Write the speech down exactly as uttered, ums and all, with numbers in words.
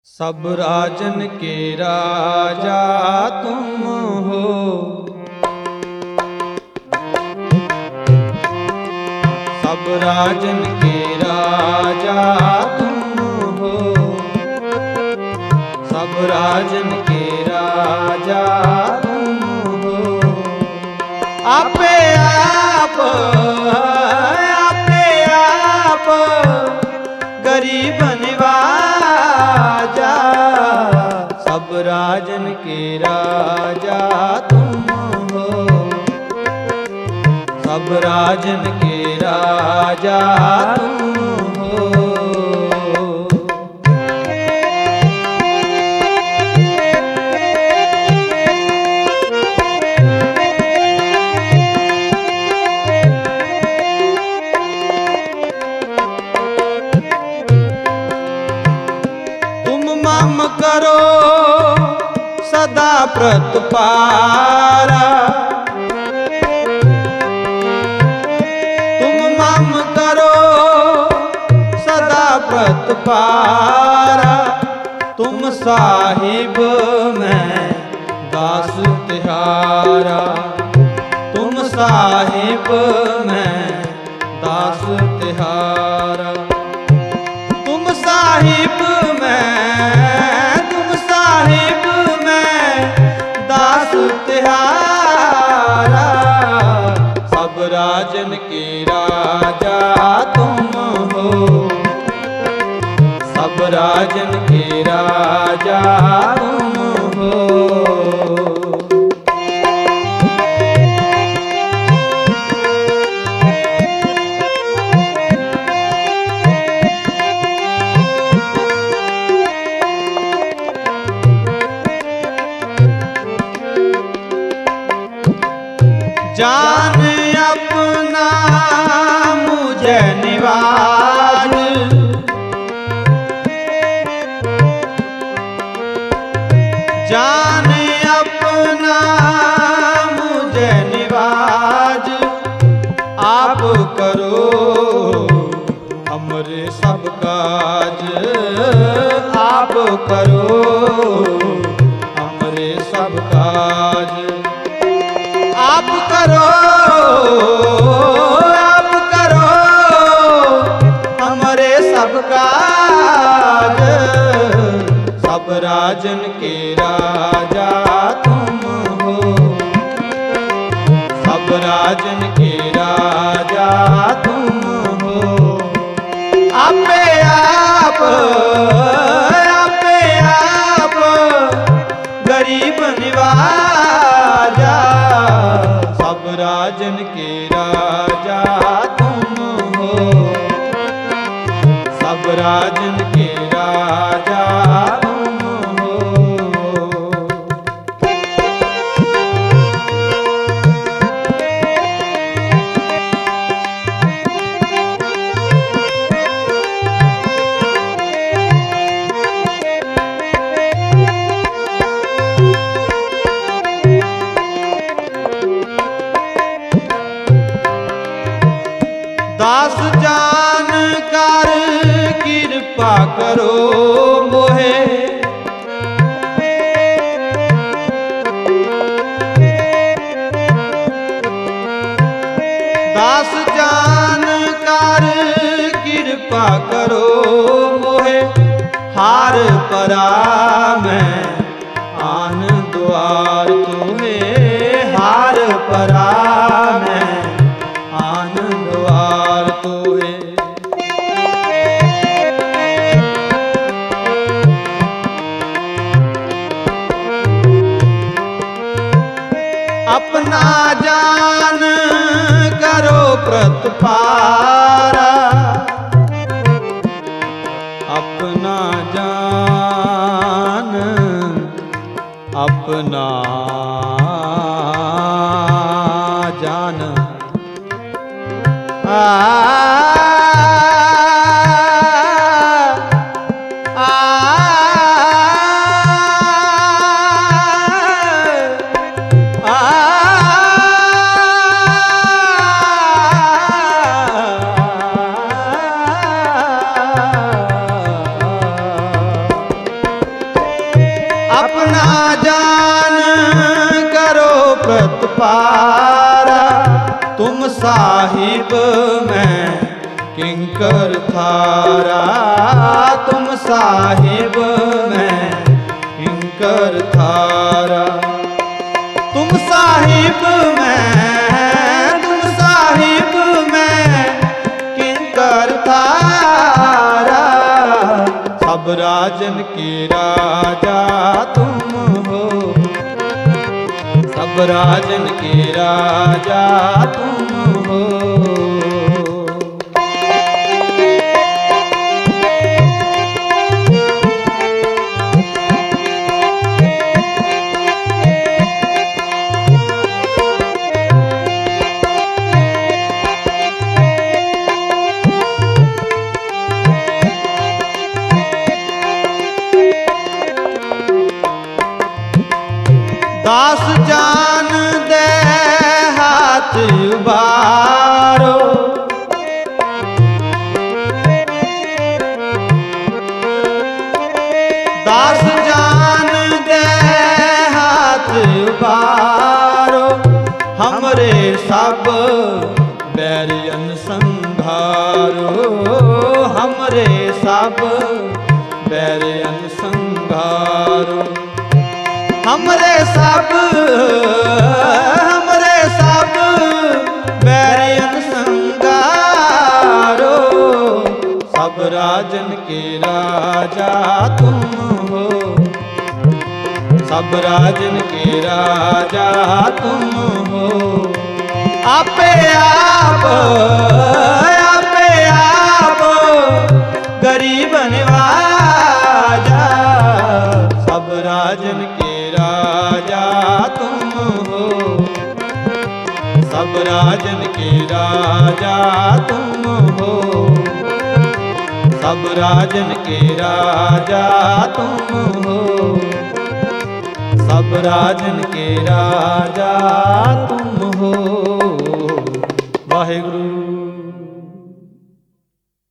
सब राजन के राजा तुम हो, सब राजन के राजा तुम हो, सब राजन के राजा तुम हो। आपे आप आपे आप गरीब निवाजा, सब राजन के राजा तुम हो, सब राजन के राजा तुम हो। मम करो सदा प्रतपारा, तुम मम करो सदा प्रतपारा। तुम साहिब मैं दास तिहारा, तुम साहिब मैं दास तिहारा। तुम साहिब तुम साहिब मैं दास तिहारा, सब राजन के राजा तुम हो, सब राजन के राजा तुम हो। जान अपना मुझे निवाज, जान अपना मुझे निवाज। आप करो हमरे सब काज, आप करो हमरे सब काज। आप करो आप करो हमरे सब काज, सब राजन के राजा तुम हो, सब राजन के राजा तुम हो। आपे आप आपे आप गरीब निवाजा, सब राजन के राजा तुम हो, सब राजन के राजा तुम हो। दास जान कर कृपा करो मोहे, दास जान कर कृपा करो मोहे। हार परा मैं आन द्वार तुम्हे, हार परा मैं आन द्वार तुम्हे। अपना जान करो प्रतपारा, अपना जान अपना जान आ, आ, आ, आ, अपना जान करो प्रतिपारा, तुम साहिब मैं किंकर थारा, तुम साहिब मैं किंकर थारा। तुम साहिब मैं, तुम साहिब मैं किंकर थारा, सब राजन के राजा तुम हो, सब राजन के राजा तुम हो। दास जान दे हाथ उबारो, दास जान दे हाथ उबारो, हमरे सब बैरियन संघारो, हमरे सब बैरियन संघारो। हमरे सब, हमरे सब बैरियन संगारो, सब राजन के राजा तुम हो, सब राजन के राजा तुम हो। आपे आप, आपे आप गरीब निवाजा, सब राजन के राजा तुम हो, सब राजन के राजा तुम हो, सब राजन के राजा तुम हो, सब राजन के राजा